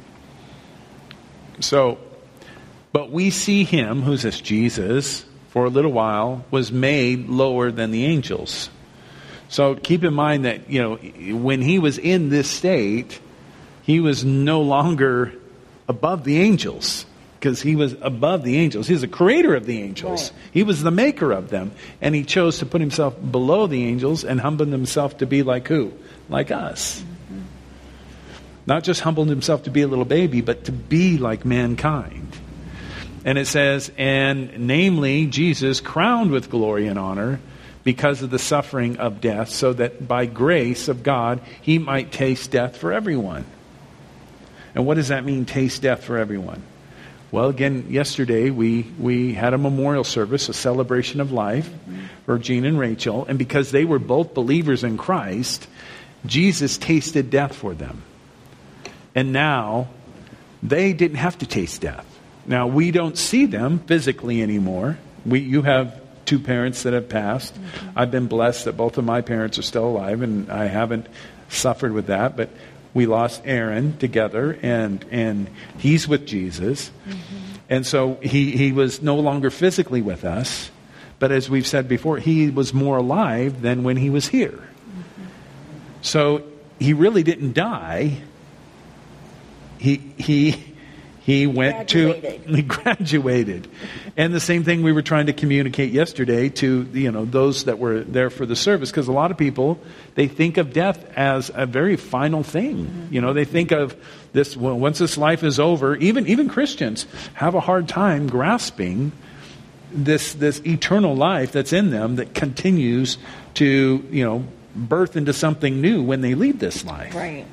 So, but we see Him, who's this Jesus, for a little while, was made lower than the angels. So keep in mind that, you know, when He was in this state, He was no longer above the angels, because He was above the angels. He's the creator of the angels. Right. He was the maker of them. And He chose to put Himself below the angels and humbled Himself to be like who? Like us. Mm-hmm. Not just humbled Himself to be a little baby, but to be like mankind. And it says, and namely Jesus crowned with glory and honor because of the suffering of death, so that by grace of God He might taste death for everyone. And what does that mean, taste death for everyone? Well, again, yesterday we, we had a memorial service, a celebration of life for Gene and Rachel. And because they were both believers in Christ, Jesus tasted death for them. And now they didn't have to taste death. Now, we don't see them physically anymore. We, you have two parents that have passed. Mm-hmm. I've been blessed that both of my parents are still alive, and I haven't suffered with that. But we lost Aaron together, and and he's with Jesus. Mm-hmm. And so he, he was no longer physically with us. But as we've said before, he was more alive than when he was here. Mm-hmm. So he really didn't die. He he he went Graduated. to he graduated, and the same thing we were trying to communicate yesterday to you know those that were there for the service, because a lot of people, they think of death as a very final thing. Mm-hmm. You know, they think of this, well, once this life is over. Even even Christians have a hard time grasping this this eternal life that's in them that continues to you know birth into something new when they leave this life. Right.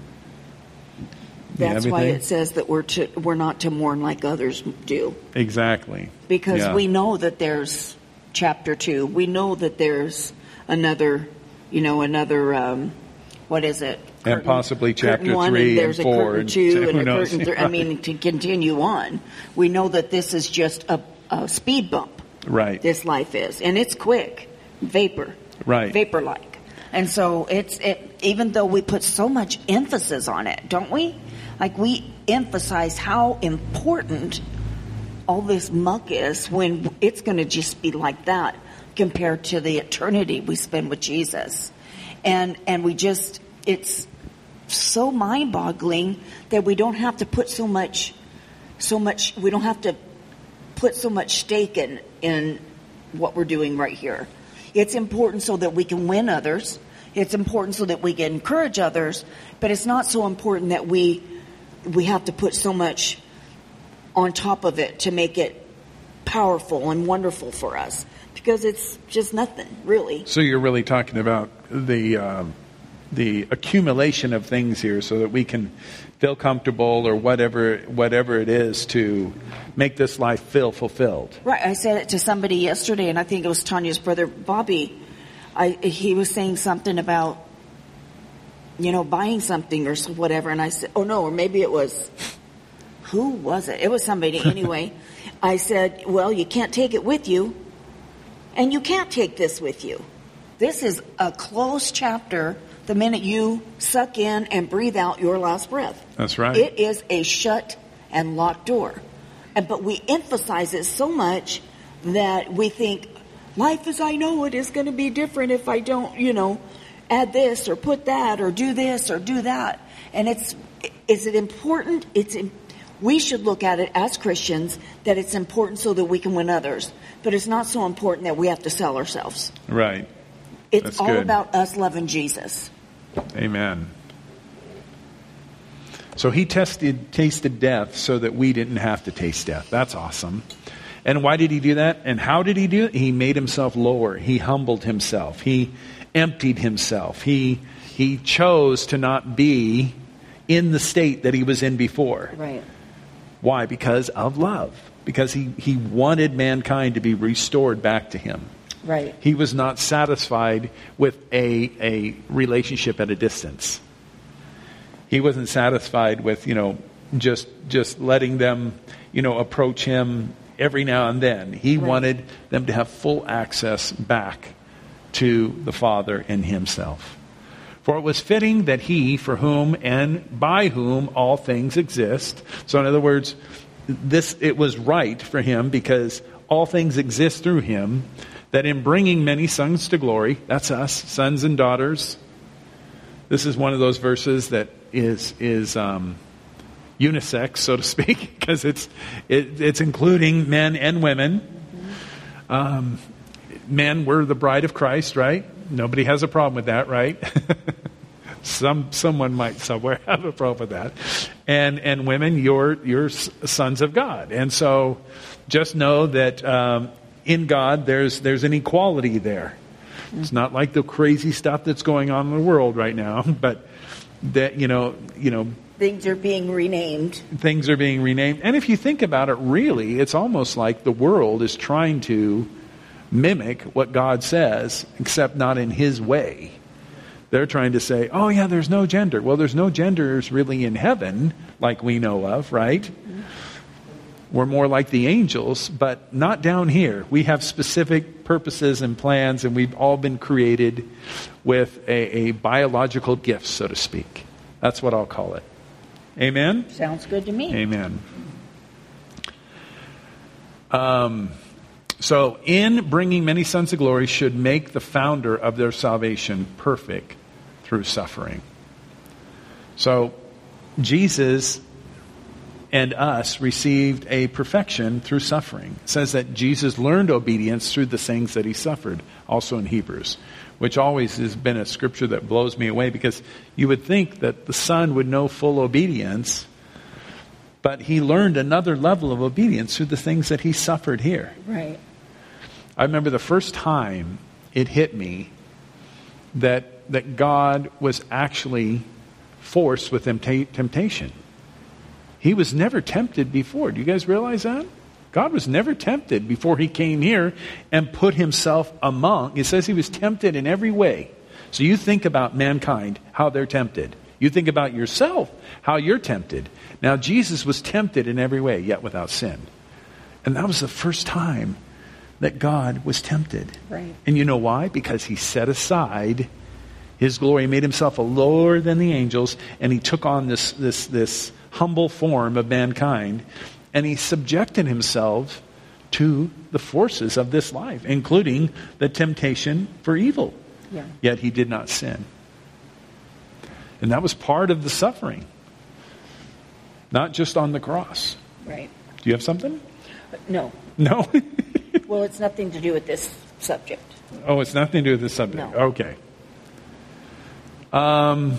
That's why it says that we're to, we're not to mourn like others do. Exactly. Because yeah. we know that there's chapter two. We know that there's another, you know, another, um, what is it? Curtain, and possibly chapter one, three and, there's and four. There's a curtain two and, and a knows? curtain three. Right. I mean, to continue on. We know that this is just a, a speed bump. Right. This life is. And it's quick. Vapor. Right. Vapor-like. And so it's, it, even though we put so much emphasis on it, don't we? Like, we emphasize how important all this muck is when it's going to just be like that compared to the eternity we spend with Jesus. And and we just, it's so mind-boggling that we don't have to put so much, so much, we don't have to put so much stake in, in what we're doing right here. It's important so that we can win others. It's important so that we can encourage others. But it's not so important that we we have to put so much on top of it to make it powerful and wonderful for us, because it's just nothing, really. So you're really talking about the um, the accumulation of things here, so that we can feel comfortable, or whatever whatever it is, to make this life feel fulfilled. Right. I said it to somebody yesterday, and I think it was Tanya's brother Bobby. I he was saying something about, you know, buying something or whatever. And I said, oh no, or maybe it was, who was it? It was somebody anyway. I said, well, you can't take it with you, and you can't take this with you. This is a closed chapter the minute you suck in and breathe out your last breath. That's right. It is a shut and locked door. And but we emphasize it so much that we think life as I know it is going to be different if I don't, you know, add this or put that or do this or do that. And it's, is it important? It's, we should look at it as Christians that it's important so that we can win others. But it's not so important that we have to sell ourselves. Right. It's That's all good. about us loving Jesus. Amen. So he tested, tasted death so that we didn't have to taste death. That's awesome. And why did he do that? And how did he do it? He made himself lower. He humbled himself. He emptied himself. He he chose to not be in the state that he was in before. Right. Why? Because of love. Because he, he wanted mankind to be restored back to him. Right. He was not satisfied with a a relationship at a distance. He wasn't satisfied with, you know, just just letting them, you know, approach him every now and then. He Right. wanted them to have full access back to the Father in himself. For it was fitting that he, for whom and by whom all things exist. So in other words, this it was right for him, because all things exist through him, that in bringing many sons to glory, that's us, sons and daughters. This is one of those verses that is is um, unisex, so to speak, because it's it, it's including men and women. Um, men, we're the bride of Christ, right? Nobody has a problem with that, right? Some someone might somewhere have a problem with that. And and women, you're you're sons of God, and so just know that um, in God there's there's an equality there. It's not like the crazy stuff that's going on in the world right now, but that you know you know. Things are being renamed. Things are being renamed. And if you think about it, really, it's almost like the world is trying to mimic what God says, except not in his way. They're trying to say, oh yeah, there's no gender. Well, there's no genders really in heaven, like we know of, right? Mm-hmm. We're more like the angels, but not down here. We have specific purposes and plans, and we've all been created with a, a biological gift, so to speak. That's what I'll call it. Amen? Sounds good to me. Amen. Um, so, in bringing many sons to glory should make the founder of their salvation perfect through suffering. So Jesus and us received a perfection through suffering. It says that Jesus learned obedience through the things that he suffered, also in Hebrews, which always has been a scripture that blows me away, because you would think that the Son would know full obedience, but he learned another level of obedience through the things that he suffered here. Right. I remember the first time it hit me that that God was actually forced with tempta- temptation. He was never tempted before. Do you guys realize that? God was never tempted before he came here and put himself among. It says he was tempted in every way. So you think about mankind, how they're tempted. You think about yourself, how you're tempted. Now Jesus was tempted in every way, yet without sin. And that was the first time that God was tempted. Right. And you know why? Because he set aside his glory, made himself a lower than the angels, and he took on this this this humble form of mankind, and he subjected himself to the forces of this life, including the temptation for evil. Yeah. Yet he did not sin. And that was part of the suffering. Not just on the cross. Right. Do you have something? No. No? Well, it's nothing to do with this subject. Oh, it's nothing to do with this subject. No. Okay. Um,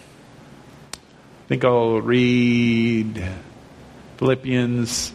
I think I'll read Philippians.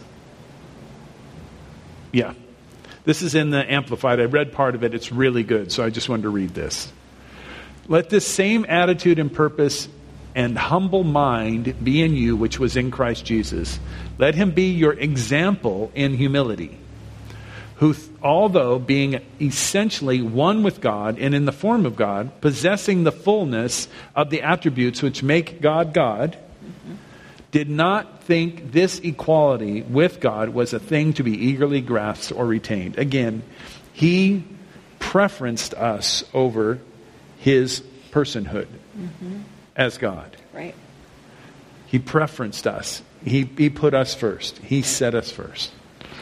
Yeah. This is in the Amplified. I read part of it. It's really good, so I just wanted to read this. Let this same attitude and purpose and humble mind be in you, which was in Christ Jesus. Let him be your example in humility, who, although being essentially one with God and in the form of God, possessing the fullness of the attributes which make God God, mm-hmm. did not think this equality with God was a thing to be eagerly grasped or retained. Again, he preferenced us over his personhood mm-hmm. as God. Right. He preferenced us. He, he put us first. He set us first.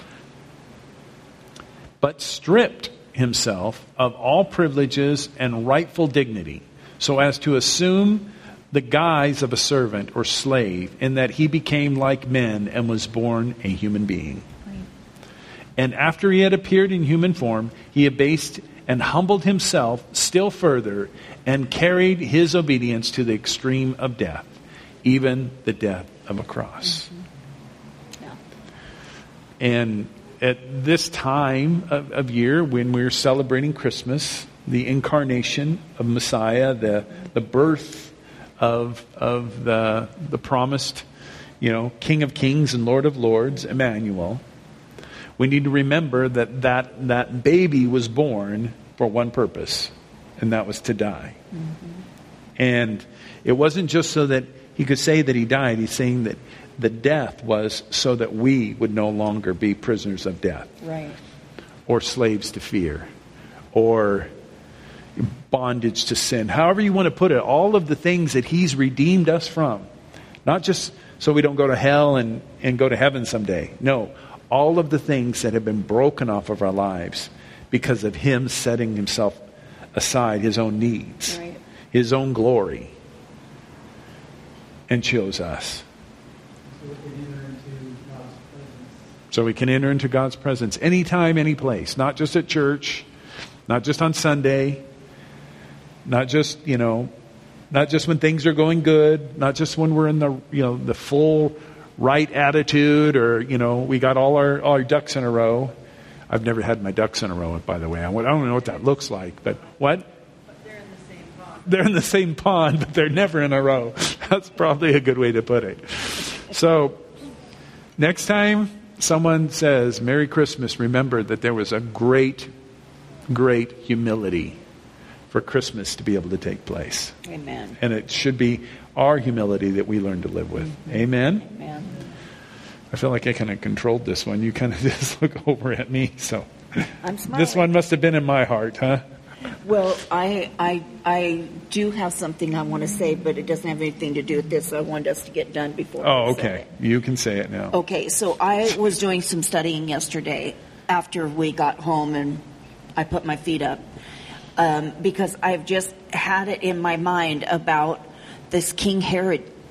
But stripped himself of all privileges and rightful dignity, so as to assume the guise of a servant or slave, in that he became like men and was born a human being. Right. And after he had appeared in human form, he abased and humbled himself still further and carried his obedience to the extreme of death, even the death of a cross. Mm-hmm. Yeah. And at this time of, of year, when we're celebrating Christmas, the incarnation of Messiah, the the birth of of the the promised, you know, King of Kings and Lord of Lords, Emmanuel, we need to remember that that, that baby was born for one purpose, and that was to die. Mm-hmm. And it wasn't just so that he could say that he died. He's saying that the death was so that we would no longer be prisoners of death. Right. Or slaves to fear. Or bondage to sin. However you want to put it, all of the things that he's redeemed us from. Not just so we don't go to hell and, and go to heaven someday. No. All of the things that have been broken off of our lives because of him setting himself aside, his own needs, right. his own glory, and chose us. So we can enter into God's presence anytime, any place. Not just at church, not just on Sunday, not just, you know, not just when things are going good, not just when we're in the, you know, the full right attitude, or, you know, we got all our, all our ducks in a row. I've never had my ducks in a row, by the way. I don't know what that looks like, but what? But they're in the same pond. They're in the same pond, but they're never in a row. That's probably a good way to put it. So, next time someone says, Merry Christmas, remember that there was a great, great humility for Christmas to be able to take place. Amen. And it should be our humility that we learn to live with. Mm-hmm. Amen? Amen. I feel like I kind of controlled this one. You kind of just look over at me. So I'm smiling. This one must have been in my heart, huh? Well, I, I, I do have something I want to say, but it doesn't have anything to do with this. So I wanted us to get done before. Oh, I okay. say it. You can say it now. Okay, so I was doing some studying yesterday after we got home and I put my feet up um, because I've just had it in my mind about this King Herod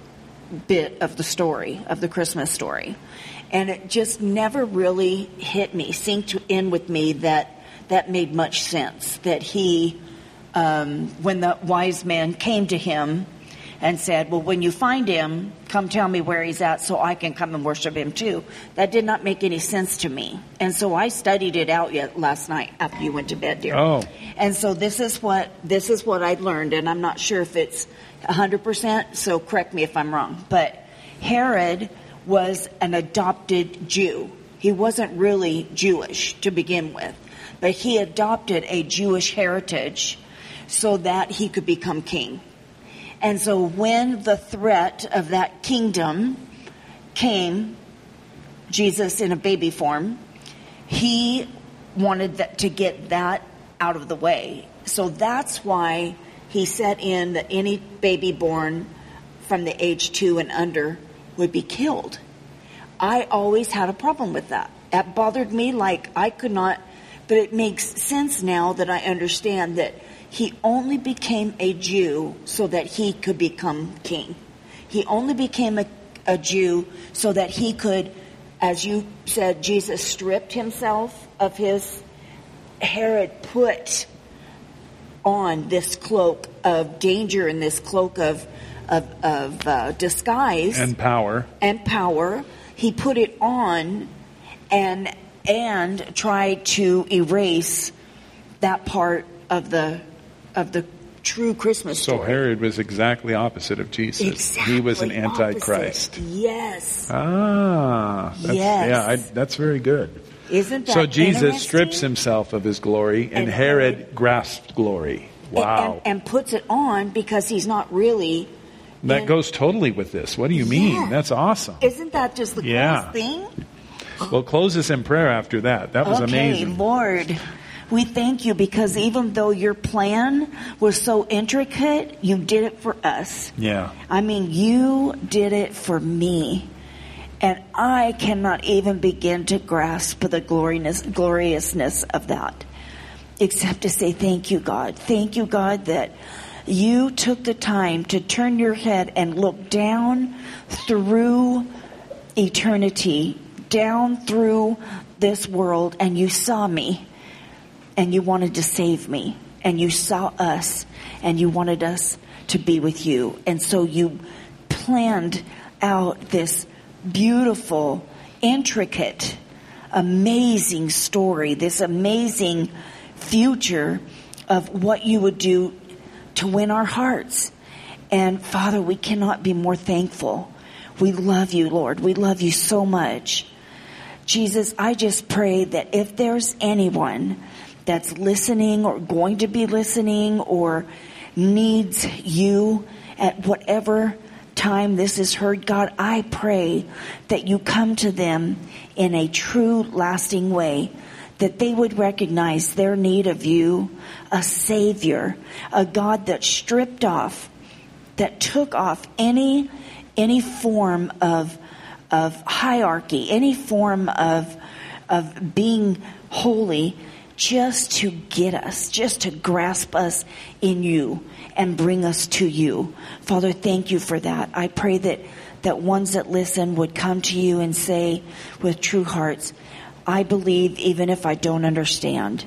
bit of the story, of the Christmas story. And it just never really hit me, synced in with me that that made much sense. That he, um, when the wise man came to him and said, well, when you find him, come tell me where he's at so I can come and worship him too. That did not make any sense to me. And so I studied it out yet last night after you went to bed, dear. Oh. And so this is what, this is what I learned, and I'm not sure if it's one hundred percent, so correct me if I'm wrong. But Herod was an adopted Jew. He wasn't really Jewish to begin with, but he adopted a Jewish heritage so that he could become king. And so when the threat of that kingdom came, Jesus in a baby form, he wanted that, to get that out of the way. So that's why he set in that any baby born from the age two and under would be killed. I always had a problem with that. That bothered me like I could not, but it makes sense now that I understand that he only became a Jew so that he could become king. He only became a, a Jew so that he could, as you said, Jesus stripped himself of his, Herod put on this cloak of danger and this cloak of of, of uh, disguise and power and power. He put it on and and tried to erase that part of the of the true Christmas So story. Herod was exactly opposite of Jesus. Exactly He was an antichrist. opposite. Yes. Ah, that's, Yes. yeah, I, that's very good. Isn't that So Jesus interesting? strips himself of his glory, and, And Herod, Herod- grasped glory. Wow. And, and puts it on because he's not really. that in- goes totally with this. What do you mean? Yeah. That's awesome. Isn't that just the Yeah. coolest thing? Well, close us in prayer after that. That was Okay, amazing. Lord, we thank you because even though your plan was so intricate, you did it for us. Yeah. I mean, you did it for me. And I cannot even begin to grasp the glorious, gloriousness of that, except to say thank you, God. Thank you, God, that you took the time to turn your head and look down through eternity, down through this world, and you saw me, and you wanted to save me, and you saw us, and you wanted us to be with you. And so you planned out this beautiful, intricate, amazing story, this amazing future of what you would do to win our hearts. And Father, we cannot be more thankful. We love you, Lord. We love you so much. Jesus, I just pray that if there's anyone that's listening or going to be listening or needs you at whatever time this is heard, God, I pray that you come to them in a true, lasting way, that they would recognize their need of you, a Savior, a God that stripped off, that took off any any form of of hierarchy, any form of of being holy, just to get us, just to grasp us in you and bring us to you. Father, thank you for that. I pray that, that ones that listen would come to you and say with true hearts, I believe even if I don't understand.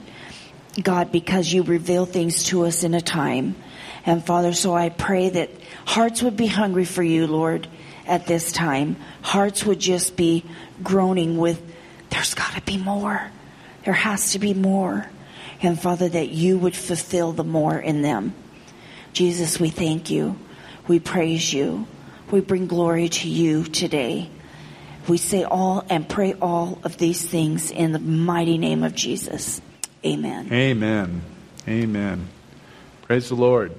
God, because you reveal things to us in a time. And Father, so I pray that hearts would be hungry for you, Lord, at this time. Hearts would just be groaning with, there's got to be more. There has to be more. And Father, that you would fulfill the more in them. Jesus, we thank you. We praise you. We bring glory to you today. We say all and pray all of these things in the mighty name of Jesus. Amen. Amen. Amen. Praise the Lord.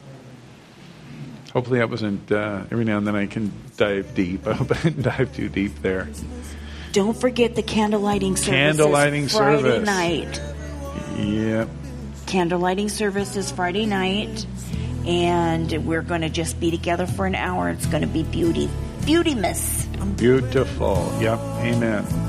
Hopefully that wasn't, uh, every now and then I can dive deep. I hope I didn't dive too deep there. Don't forget the candle lighting service. Candle lighting Friday service. night. Yep. Candle lighting service is Friday night. And we're going to just be together for an hour. It's going to be beauty. Beauty miss. Beautiful. Yep. Amen.